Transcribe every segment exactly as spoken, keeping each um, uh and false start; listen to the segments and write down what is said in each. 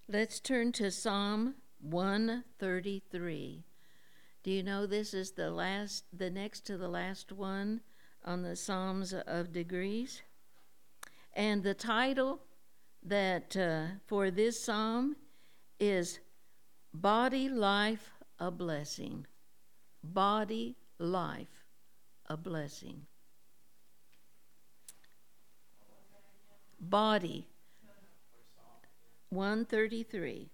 Let's turn to Psalm one thirty-three. Do you know this is the last, the next to the last one on the Psalms of Degrees? And the title that uh, for this psalm is Body Life a Blessing. Body Life a Blessing. Body. one thirty-three.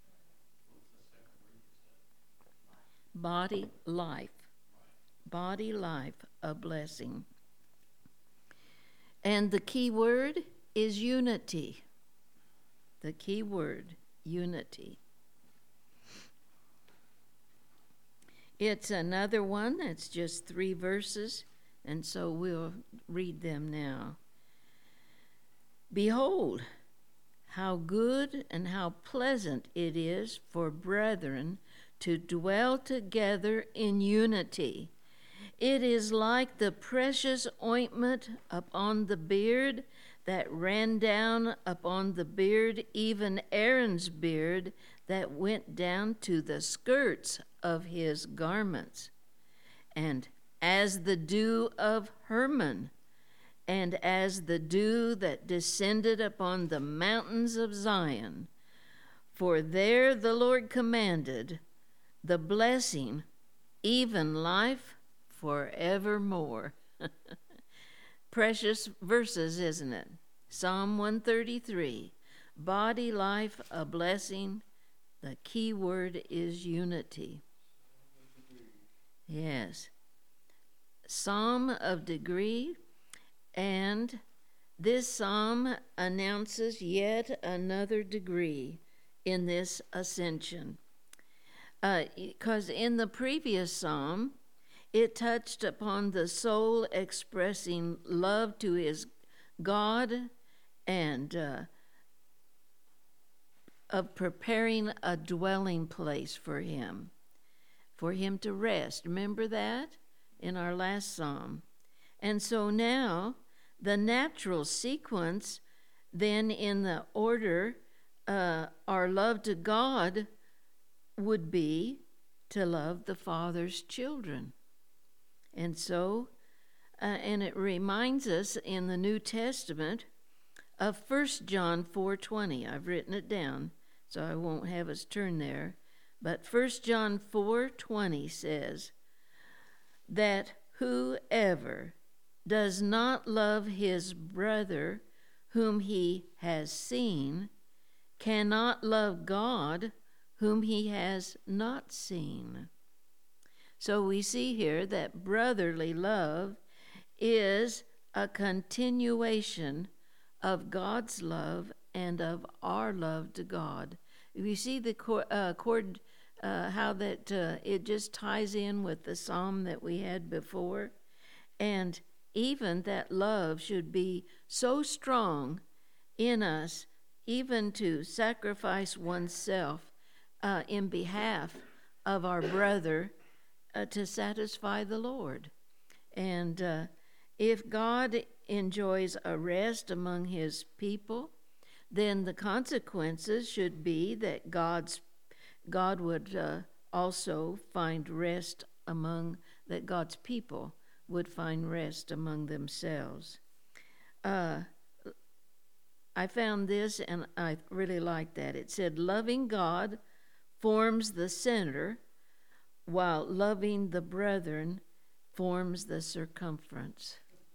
Body life. Body life, a blessing. And the key word is unity. The key word, unity. It's another one that's just three verses, and so we'll read them now. Behold, how good and how pleasant it is for brethren to dwell together in unity. It is like the precious ointment upon the beard that ran down upon the beard, even Aaron's beard that went down to the skirts of his garments. And as the dew of Hermon, and as the dew that descended upon the mountains of Zion. For there the Lord commanded the blessing, even life forevermore. Precious verses, isn't it? Psalm one thirty-three, body life a blessing. The key word is unity. Yes. Psalm of degree. And this psalm announces yet another degree in this ascension. Because uh, in the previous psalm, it touched upon the soul expressing love to his God and uh, of preparing a dwelling place for him, for him to rest. Remember that in our last psalm? And so now, the natural sequence, then in the order, uh, our love to God would be to love the Father's children. And so, uh, and it reminds us in the New Testament of First John four twenty. I've written it down, so I won't have us turn there. But First John four twenty says that whoever does not love his brother whom he has seen cannot love God whom he has not seen. So we see here that brotherly love is a continuation of God's love and of our love to God. You see the uh, chord, uh, how that uh, it just ties in with the psalm that we had before, and even that love should be so strong in us, even to sacrifice oneself uh, in behalf of our brother uh, to satisfy the Lord. And uh, if God enjoys a rest among his people, then the consequences should be that God's God would uh, also find rest among, that God's people would find rest among themselves. Uh, I found this, and I really liked that. It said, loving God forms the center, while loving the brethren forms the circumference.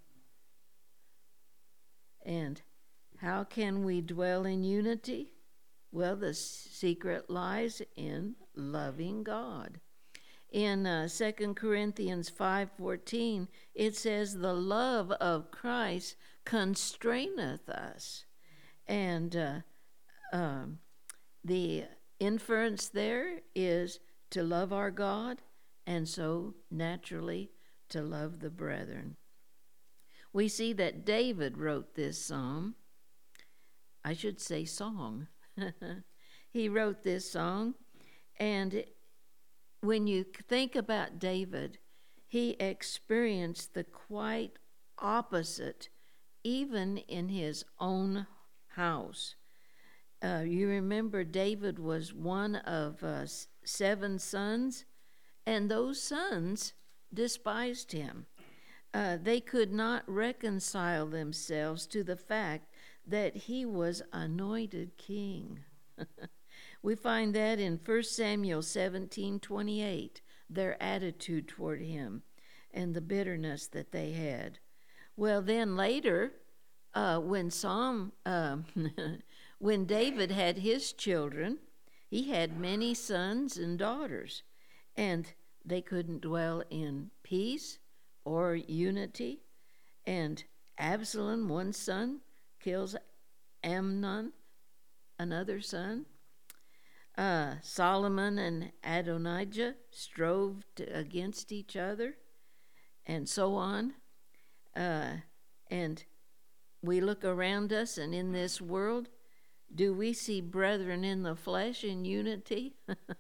And how can we dwell in unity? Well, the secret lies in loving God. In uh, Second Corinthians five fourteen, it says, the love of Christ constraineth us. And uh, um, the inference there is to love our God, and so naturally to love the brethren. We see that David wrote this psalm. I should say song. He wrote this song, and when you think about David, he experienced the quite opposite, even in his own house. Uh, you remember David was one of uh, seven sons, and those sons despised him. Uh, they could not reconcile themselves to the fact that he was anointed king. We find that in First Samuel seventeen twenty-eight, their attitude toward him and the bitterness that they had. Well, then later, uh, when Psalm, uh, when David had his children, he had many sons and daughters, and they couldn't dwell in peace or unity. And Absalom, one son, kills Amnon, another son. Uh, Solomon and Adonijah strove to, against each other, and so on. Uh, and we look around us, and in this world, do we see brethren in the flesh in unity?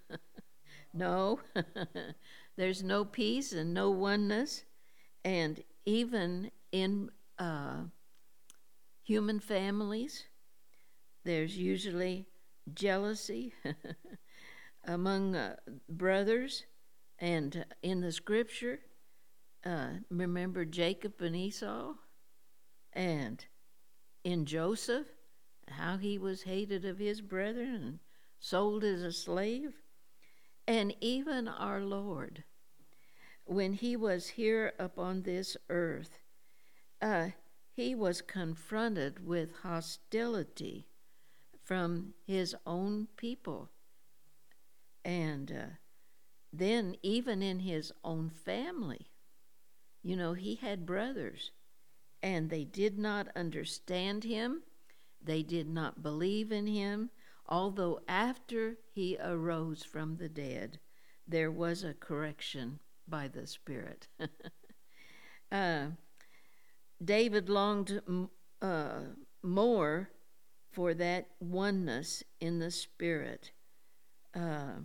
No. There's no peace and no oneness. And even in uh, human families, there's usually jealousy among uh, brothers. And in the scripture, uh, remember Jacob and Esau? And in Joseph, how he was hated of his brethren and sold as a slave. And even our Lord, when he was here upon this earth, uh, he was confronted with hostility from his own people. And uh, then even in his own family, you know, he had brothers, and they did not understand him. They did not believe in him, although after he arose from the dead, there was a correction by the Spirit. uh, David longed uh, more for that oneness in the Spirit. Uh,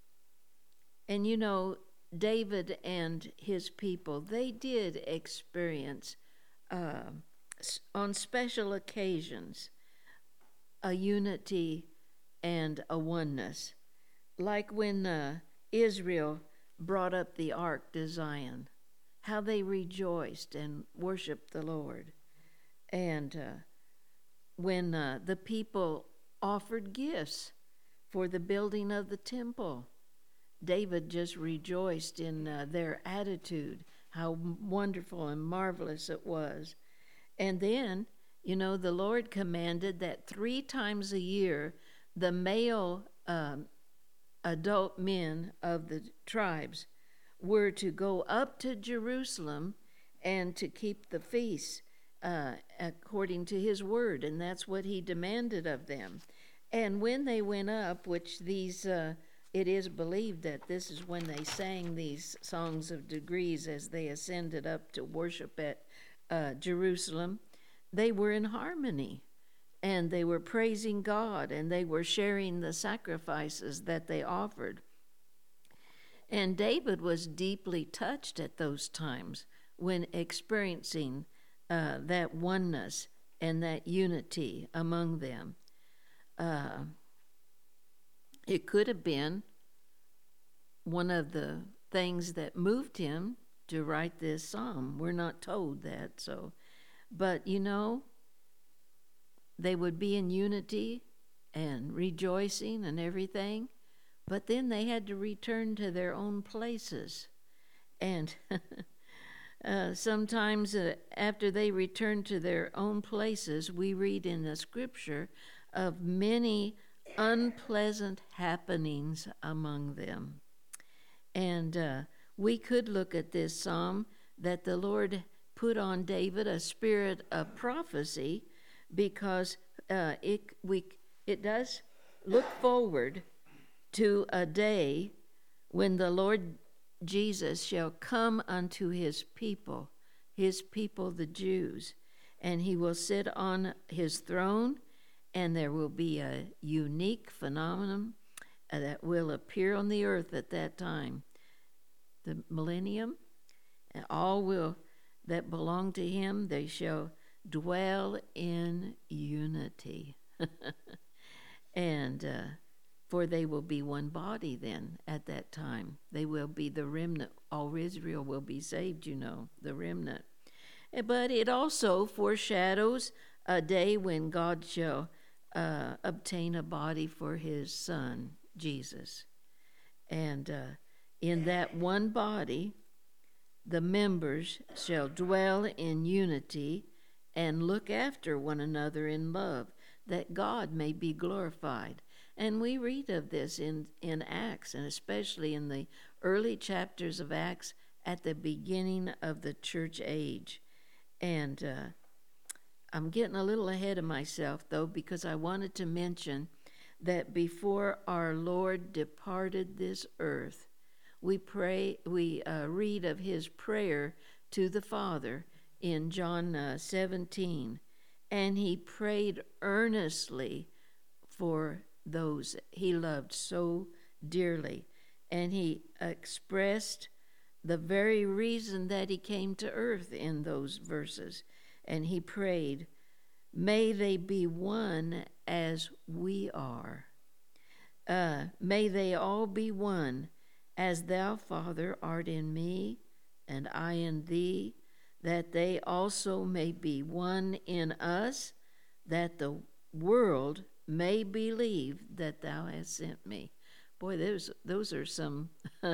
and you know, David and his people, they did experience uh, on special occasions a unity and a oneness. Like when uh, Israel brought up the ark to Zion, how they rejoiced and worshiped the Lord. And uh, when uh, the people offered gifts for the building of the temple, David just rejoiced in uh, their attitude, how wonderful and marvelous it was. And then, you know, the Lord commanded that three times a year, the male um, adult men of the tribes were to go up to Jerusalem and to keep the feasts uh, according to his word, and that's what he demanded of them. And when they went up, which these, uh, it is believed that this is when they sang these songs of degrees as they ascended up to worship at uh, Jerusalem, they were in harmony, and they were praising God, and they were sharing the sacrifices that they offered. And David was deeply touched at those times when experiencing uh, that oneness and that unity among them. Uh, it could have been one of the things that moved him to write this psalm. We're not told that, so. But, you know, they would be in unity and rejoicing and everything, but then they had to return to their own places. And uh, sometimes uh, after they returned to their own places, we read in the scripture of many unpleasant happenings among them. And uh, we could look at this psalm that the Lord put on David a spirit of prophecy, because uh, it we it does look forward to a day when the Lord Jesus shall come unto his people, his people the Jews, and he will sit on his throne, and there will be a unique phenomenon uh, that will appear on the earth at that time, the millennium, and all will that belong to him, they shall dwell in unity. And uh, for they will be one body then at that time. They will be the remnant. All Israel will be saved, you know, the remnant. But it also foreshadows a day when God shall uh, obtain a body for his Son, Jesus. And uh, in that one body, the members shall dwell in unity and look after one another in love, that God may be glorified. And we read of this in, in Acts, and especially in the early chapters of Acts at the beginning of the church age. And uh, I'm getting a little ahead of myself, though, because I wanted to mention that before our Lord departed this earth, we pray. We uh, read of his prayer to the Father in John uh, seventeen, and he prayed earnestly for those he loved so dearly, and he expressed the very reason that he came to earth in those verses. And he prayed, "May they be one as we are. Uh, may they all be one, as thou, Father, art in me, and I in thee, that they also may be one in us, that the world may believe that thou hast sent me." Boy, those those are some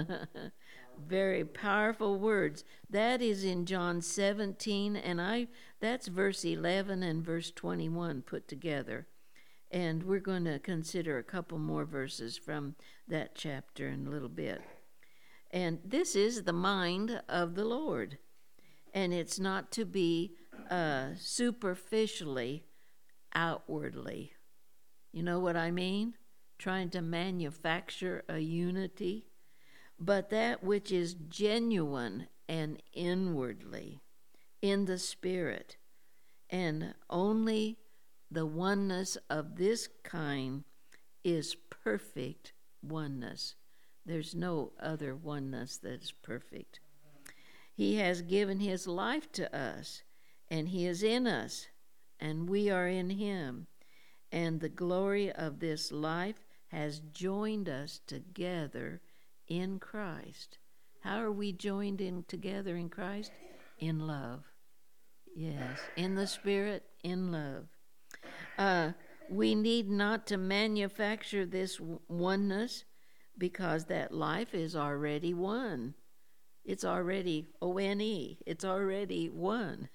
very powerful words. That is in John seventeen, and I that's verse eleven and verse twenty-one put together. And we're going to consider a couple more verses from that chapter in a little bit. And this is the mind of the Lord. And it's not to be uh, superficially, outwardly. You know what I mean? Trying to manufacture a unity. But that which is genuine and inwardly, in the Spirit. And only the oneness of this kind is perfect oneness. There's no other oneness that is perfect. He has given his life to us, and he is in us, and we are in him. And the glory of this life has joined us together in Christ. How are we joined in together in Christ? In love. Yes, in the Spirit, in love. Uh, we need not to manufacture this oneness, because that life is already one. It's already O N E. It's already one.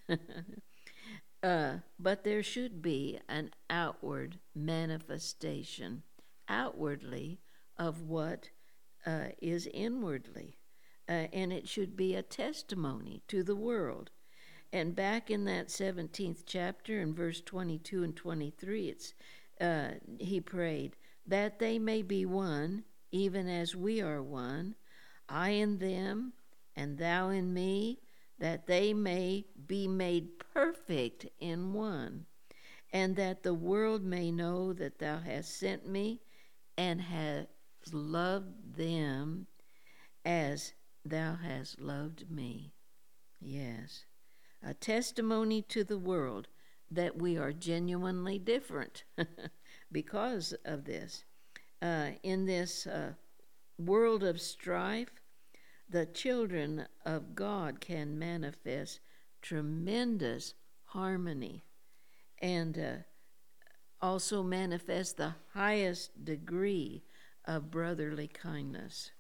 uh, but there should be an outward manifestation, outwardly, of what uh, is inwardly. Uh, and it should be a testimony to the world. And back in that seventeenth chapter, in verse twenty-two and twenty-three, it's uh, he prayed, "That they may be one, even as we are one, I in them, and thou in me, that they may be made perfect in one, and that the world may know that thou hast sent me, and hast loved them as thou hast loved me." Yes. A testimony to the world that we are genuinely different because of this. Uh, in this uh, world of strife, the children of God can manifest tremendous harmony and uh, also manifest the highest degree of brotherly kindness.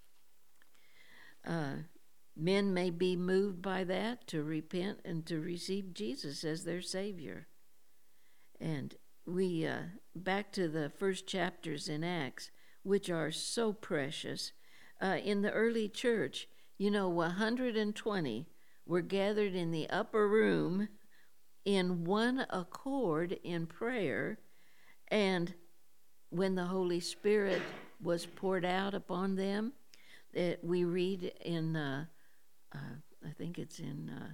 Uh, men may be moved by that to repent and to receive Jesus as their Savior. And we, uh, back to the first chapters in Acts, which are so precious. Uh, in the early church, you know, one hundred twenty were gathered in the upper room in one accord in prayer, and when the Holy Spirit was poured out upon them, that we read in, uh, uh, I think it's in uh,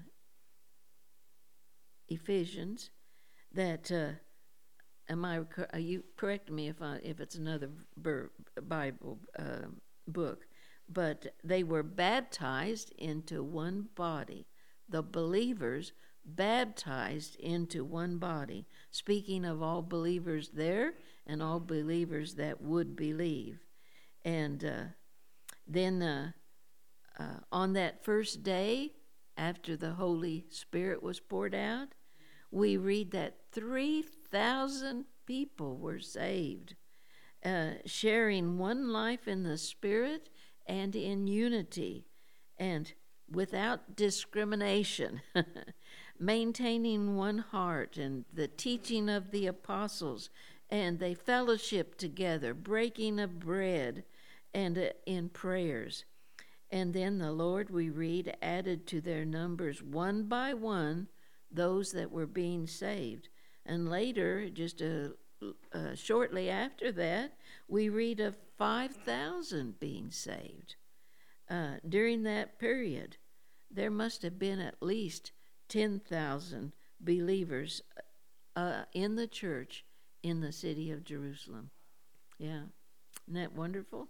Ephesians, that, uh, am I, you correct me if I, if it's another Bible uh, book, but they were baptized into one body. The believers baptized into one body, speaking of all believers there and all believers that would believe. And uh, then uh, uh, on that first day, after the Holy Spirit was poured out, we read that three thousand people were saved, uh, sharing one life in the Spirit and in unity, and without discrimination, maintaining one heart, and the teaching of the apostles, and they fellowship together, breaking of bread, and uh, in prayers. And then the Lord, we read, added to their numbers one by one those that were being saved. And later, just a, uh, shortly after that, we read of five thousand being saved. Uh, during that period, there must have been at least ten thousand believers uh, in the church in the city of Jerusalem. Yeah. Isn't that wonderful?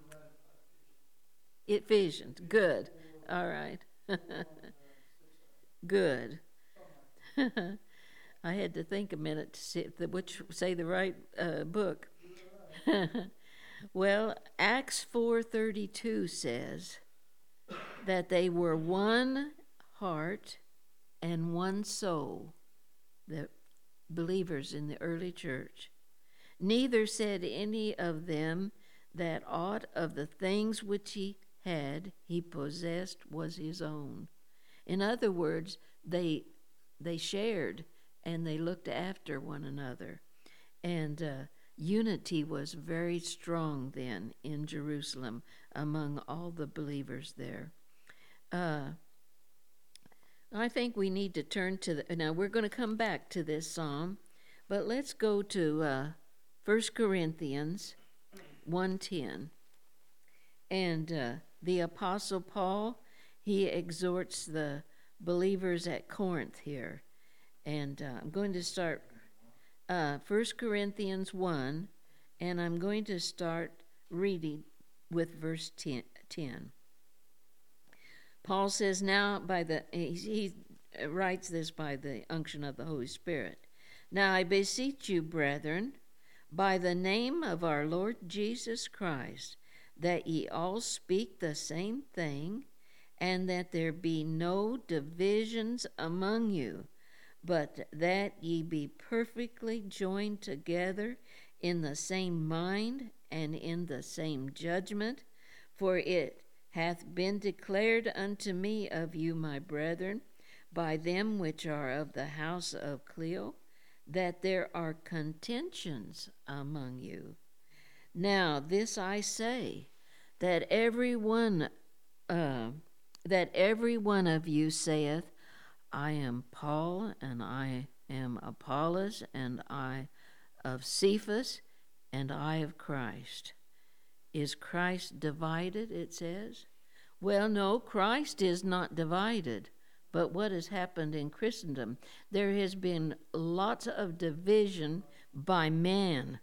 Ephesians. Good. All right. Good. I had to think a minute to see the, which say the right uh, book. Well, Acts four thirty-two says that they were one heart and one soul, the believers in the early church. Neither said any of them that aught of the things which he had he possessed was his own. In other words, they they shared and they looked after one another. And uh, unity was very strong then in Jerusalem among all the believers there. Uh, I think we need to turn to the, now we're going to come back to this psalm, but let's go to uh, First Corinthians one ten. And uh, the Apostle Paul, he exhorts the believers at Corinth here. And uh, I'm going to start uh, First Corinthians one, and I'm going to start reading with verse ten. Paul says, now by the, he, he writes this by the unction of the Holy Spirit. Now I beseech you, brethren, by the name of our Lord Jesus Christ, that ye all speak the same thing, and that there be no divisions among you, but that ye be perfectly joined together in the same mind and in the same judgment. For it hath been declared unto me of you, my brethren, by them which are of the house of Cleo, that there are contentions among you. Now this I say, that every one, uh, that every one of you saith, I am Paul, and I am Apollos, and I of Cephas, and I of Christ. Is Christ divided, it says? Well, no, Christ is not divided. But what has happened in Christendom? There has been lots of division by man.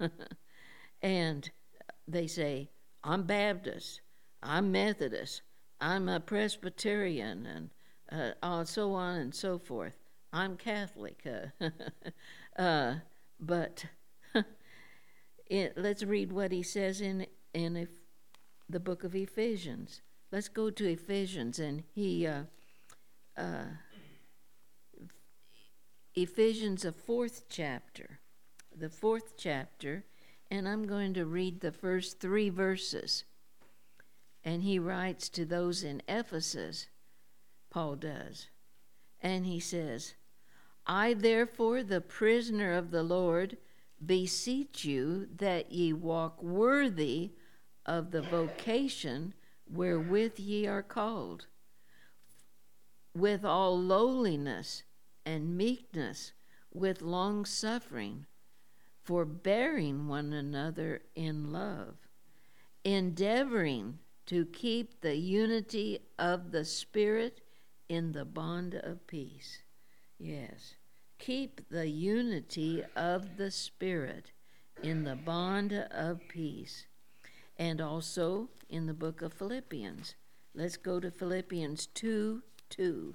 And they say, I'm Baptist, I'm Methodist, I'm a Presbyterian, and uh, uh, so on and so forth. I'm Catholic. Uh, uh, but it, let's read what he says in, in if, the book of Ephesians. Let's go to Ephesians, and he... Uh, Uh, Ephesians, the fourth chapter, the fourth chapter, and I'm going to read the first three verses. And he writes to those in Ephesus, Paul does, and he says, I therefore, the prisoner of the Lord, beseech you that ye walk worthy of the vocation wherewith ye are called, with all lowliness and meekness, with long suffering, forbearing one another in love, endeavoring to keep the unity of the Spirit in the bond of peace. Yes, keep the unity of the Spirit in the bond of peace. And also in the book of Philippians. Let's go to Philippians two. Two.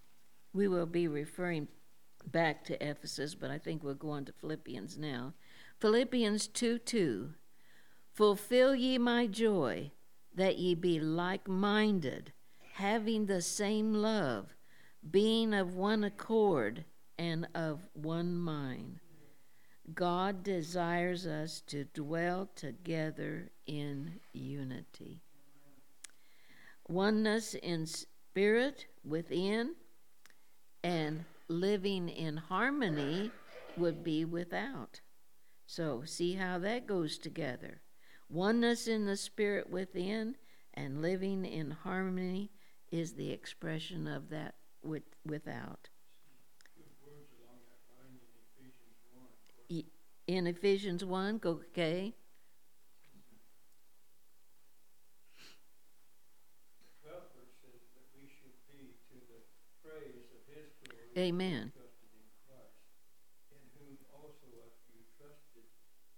We will be referring back to Ephesus, but I think we'll go on to Philippians now. Philippians two two. Fulfill ye my joy, that ye be like-minded, having the same love, being of one accord and of one mind. God desires us to dwell together in unity. Oneness in spirit within, and living in harmony would be without. So see how that goes together. Oneness in the spirit within and living in harmony is the expression of that with, without. In Ephesians one, go, okay. twelfth verse says that we should be to the praise of his glory. Amen. Trusted in Christ, in whom also after you trusted,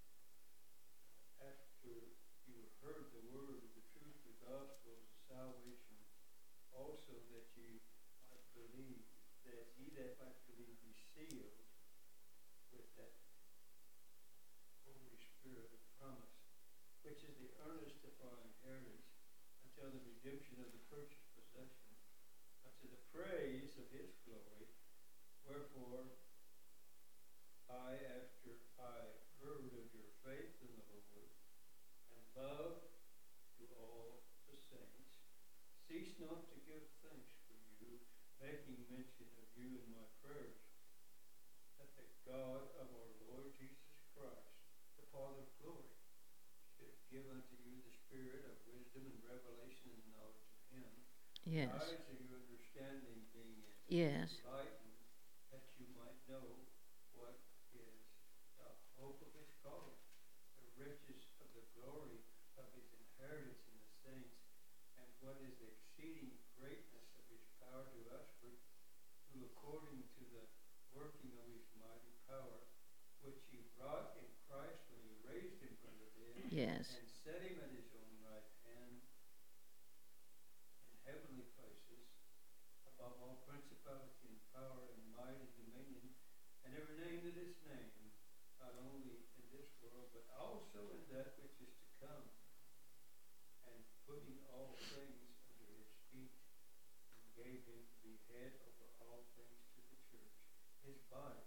after you heard the word of the truth, the gospel of salvation, also that you might believe, that ye that might believe be sealed with that Holy Spirit of promise, which is the earnest of our inheritance until the redemption of the purchased possession, unto the praise of his glory. Wherefore I, after I heard of your faith in the Lord and love to all the saints, cease not to give thanks for you, making mention of you in my prayers, that the God of our Lord Jesus Christ, the Father of glory, should give unto you the spirit of wisdom and revelation and knowledge of him. Yes. The eyes of your understanding being Yes. enlightened, that you might know what is the hope of his calling, the riches of the glory of his inheritance in the saints, and what is the exceeding greatness of his power to usward, who according to the working of his mighty power, which he wrought in Christ when he raised him from the dead, Yes. and set him at his own right hand in heavenly places, above all principality and power and might and dominion, and every name that is named, not only in this world, but also in that which is to come, and putting all things under his feet, and gave him to be head over all things to the church, his body,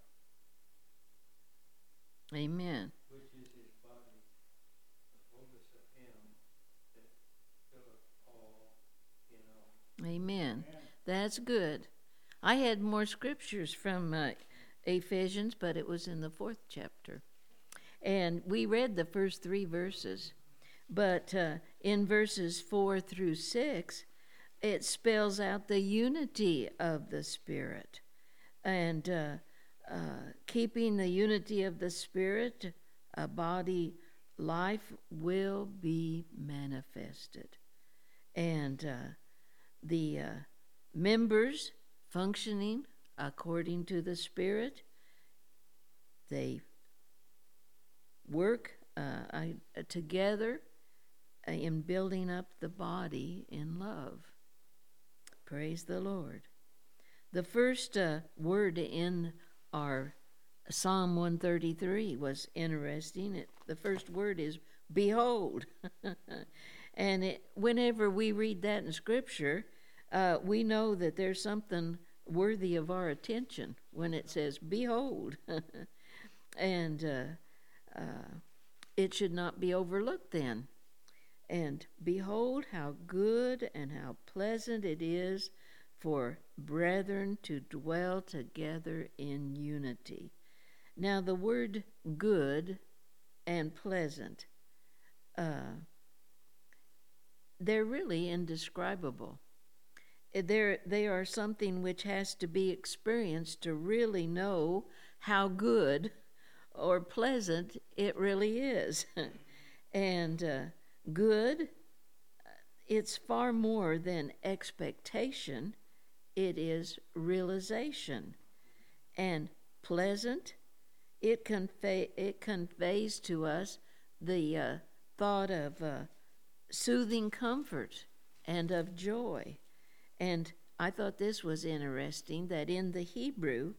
Amen. which is his body, the fullness of him that filleth all in all. Amen. That's good. I had more scriptures from uh, Ephesians, but it was in the fourth chapter. And we read the first three verses. But uh, in verses four through six, it spells out the unity of the Spirit. And uh, uh, keeping the unity of the Spirit, a body life will be manifested. And uh, the uh, members functioning according to the Spirit, they work uh, I, uh, together in building up the body in love. Praise the Lord. The first uh, word in our Psalm one thirty-three was interesting. It, the first word is behold. And it, whenever we read that in Scripture, uh, we know that there's something worthy of our attention when it says behold. And uh, uh, it should not be overlooked then. And behold how good and how pleasant it is for brethren to dwell together in unity. Now the word good and pleasant, uh, they're really indescribable. They're, they are something which has to be experienced to really know how good or pleasant it really is. And uh, good, it's far more than expectation. It is realization. And pleasant, it, convey, it conveys to us the uh, thought of uh, soothing comfort and of joy. And I thought this was interesting, that in the Hebrew,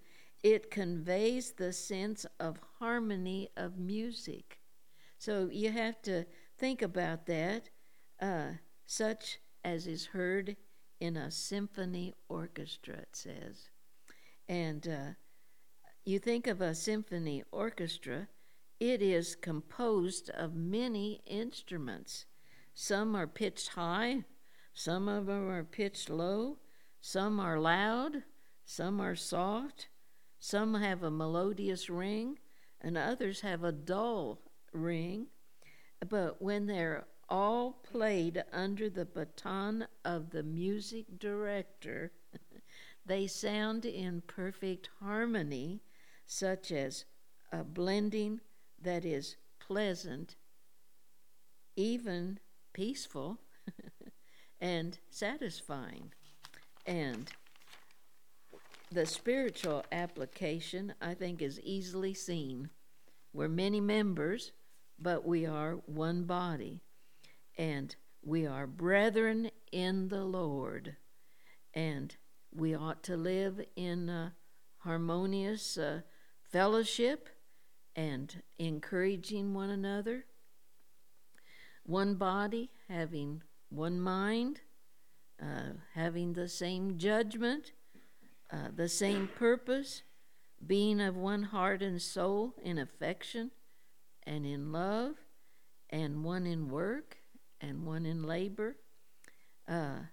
it conveys the sense of harmony of music. So you have to think about that, uh, such as is heard in a symphony orchestra, it says. And uh, you think of a symphony orchestra, it is composed of many instruments. Some are pitched high, some of them are pitched low, some are loud, some are soft, some have a melodious ring, and others have a dull ring. But when they're all played under the baton of the music director, they sound in perfect harmony, such as a blending that is pleasant, even peaceful, and satisfying. And the spiritual application, I think, is easily seen. We're many members, but we are one body, and we are brethren in the Lord, and we ought to live in uh, harmonious uh, fellowship and encouraging one another. One body, having one mind, uh, having the same judgment, uh, the same purpose, being of one heart and soul in affection and in love, and one in work and one in labor. Uh,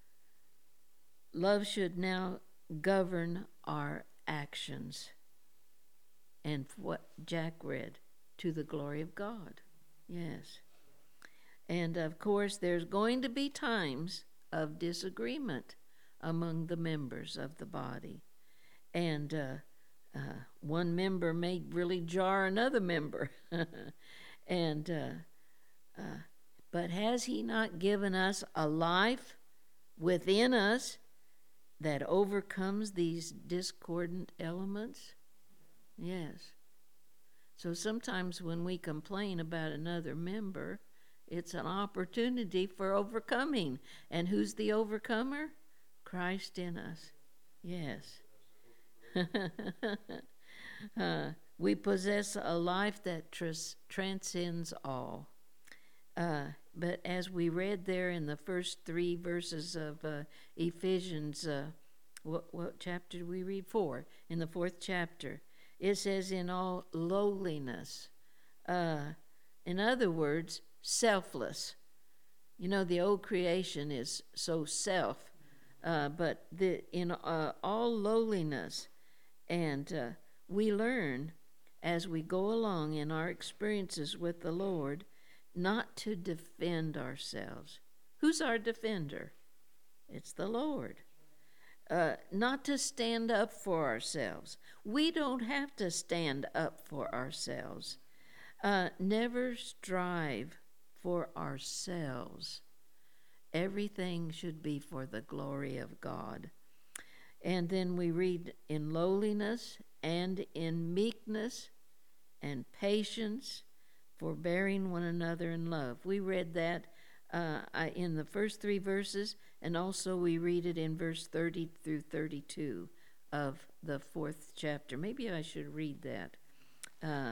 love should now govern our actions. And what Jack read, to the glory of God. Yes. And of course, there's going to be times of disagreement among the members of the body. And uh, uh, one member may really jar another member. and uh, uh, But has he not given us a life within us that overcomes these discordant elements? Yes. So sometimes when we complain about another member, it's an opportunity for overcoming. And who's the overcomer? Christ in us. Yes. uh, we possess a life that tras- transcends all. Uh, but as we read there in the first three verses of uh, Ephesians, uh, what, what chapter did we read? Four. In the fourth chapter, it says, in all lowliness. Uh, in other words, selfless. You know, the old creation is so self, uh, but the, in uh, all lowliness. And uh, we learn as we go along in our experiences with the Lord not to defend ourselves. Who's our defender? It's the Lord. Uh, not to stand up for ourselves. We don't have to stand up for ourselves. Uh, never strive for ourselves. Everything should be for the glory of God. And then we read in lowliness and in meekness and patience, forbearing one another in love. We read that uh, in the first three verses, and also we read it in verse thirty through thirty-two of the fourth chapter. Maybe I should read that. Uh,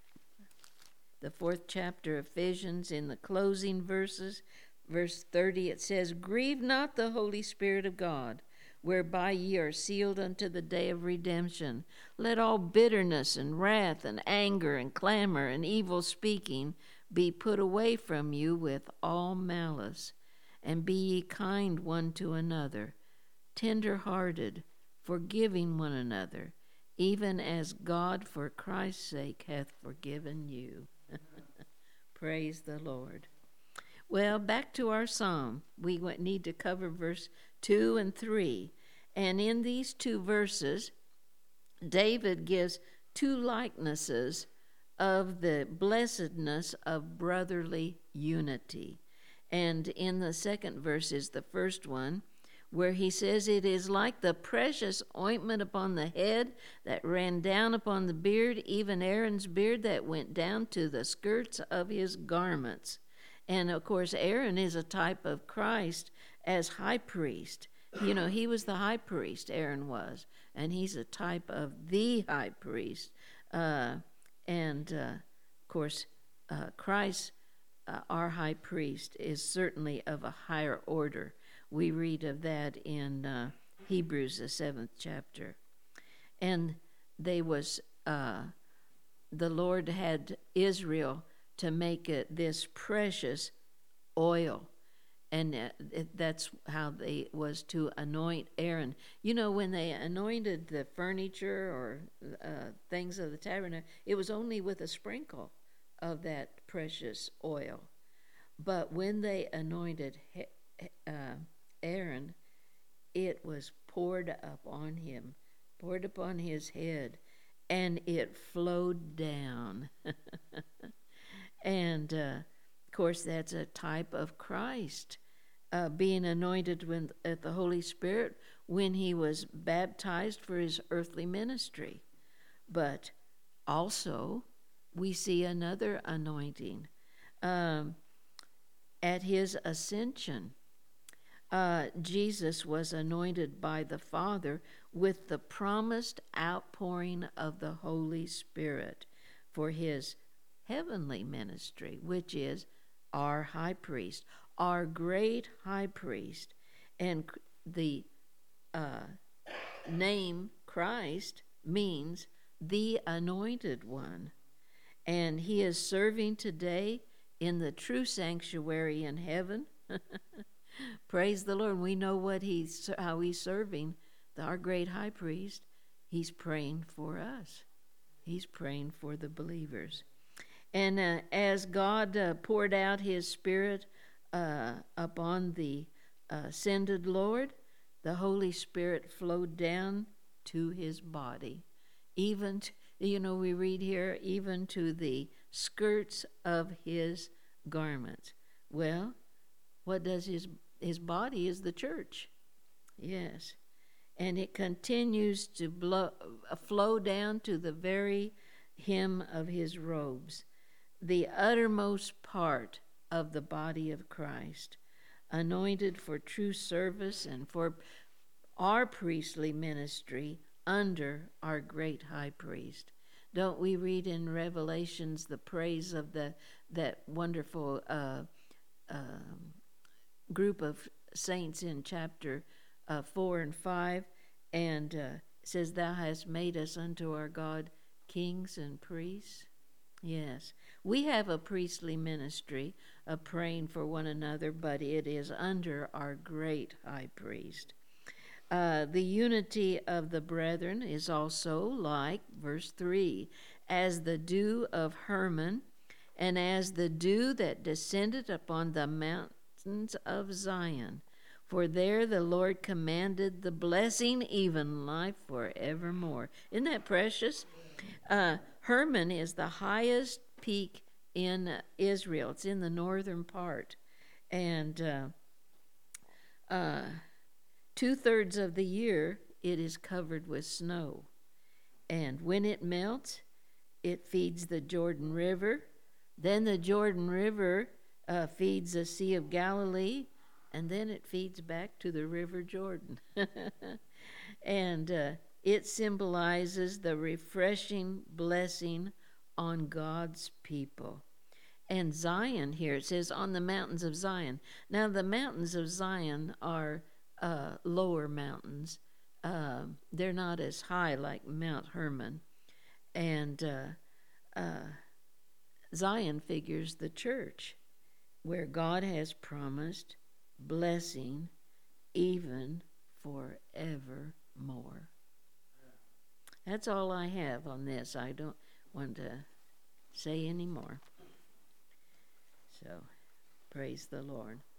the fourth chapter of Ephesians, in the closing verses, verse thirty, it says, "Grieve not the Holy Spirit of God, whereby ye are sealed unto the day of redemption. Let all bitterness and wrath and anger and clamor and evil speaking be put away from you with all malice. And be ye kind one to another, tender-hearted, forgiving one another, even as God for Christ's sake hath forgiven you." Praise the Lord. Well, back to our psalm. We need to cover verse two and three. And in these two verses, David gives two likenesses of the blessedness of brotherly unity. And in the second verse is the first one, where he says, "It is like the precious ointment upon the head that ran down upon the beard, even Aaron's beard that went down to the skirts of his garments." And of course, Aaron is a type of Christ as high priest. You know, he was the high priest, Aaron was, and he's a type of the high priest. Uh, and, uh, of course, uh, Christ, uh, our high priest, is certainly of a higher order. We read of that in uh, Hebrews, the seventh chapter. And they was, uh, the Lord had Israel to make it this precious oil. And uh, it, that's how they was to anoint Aaron. You know, when they anointed the furniture or uh, things of the tabernacle, it was only with a sprinkle of that precious oil. But when they anointed uh, Aaron, it was poured up on him, poured upon his head, and it flowed down. And, uh, of course, that's a type of Christ. Uh, being anointed with uh, the Holy Spirit when he was baptized for his earthly ministry. But also, we see another anointing um, at his ascension. Uh, Jesus was anointed by the Father with the promised outpouring of the Holy Spirit for his heavenly ministry, which is our high priest, our great high priest. And the uh, name Christ means the anointed one. And he is serving today in the true sanctuary in heaven. Praise the Lord. We know what he's, how he's serving. Our great high priest, he's praying for us. He's praying for the believers. And uh, as God uh, poured out his Spirit uh, upon the uh, ascended Lord, the Holy Spirit flowed down to his body. Even, to, you know, we read here, even to the skirts of his garments. Well, what does his, his body is the church. Yes. And it continues to blow, uh, flow down to the very hem of his robes, the uttermost part of the body of Christ, anointed for true service and for our priestly ministry under our great high priest. Don't we read in Revelations the praise of the that wonderful uh, uh, group of saints in chapter uh, four and five, and uh, it says, "Thou hast made us unto our God kings and priests." Yes, we have a priestly ministry of praying for one another, but it is under our great high priest. Uh, the unity of the brethren is also like, verse three, as the dew of Hermon, and as the dew that descended upon the mountains of Zion. For there the Lord commanded the blessing, even life forevermore. Isn't that precious? Uh, Hermon is the highest peak in uh, Israel. It's in the northern part. And uh, uh, two-thirds of the year, it is covered with snow. And when it melts, it feeds the Jordan River. Then the Jordan River uh, feeds the Sea of Galilee, and then it feeds back to the River Jordan. And uh, it symbolizes the refreshing blessing on God's people. And Zion here, it says on the mountains of Zion. Now the mountains of Zion are uh, lower mountains. Uh, they're not as high like Mount Hermon. And uh, uh, Zion figures the church, where God has promised blessing even forevermore. That's all I have on this. I don't want to say any more. So, praise the Lord.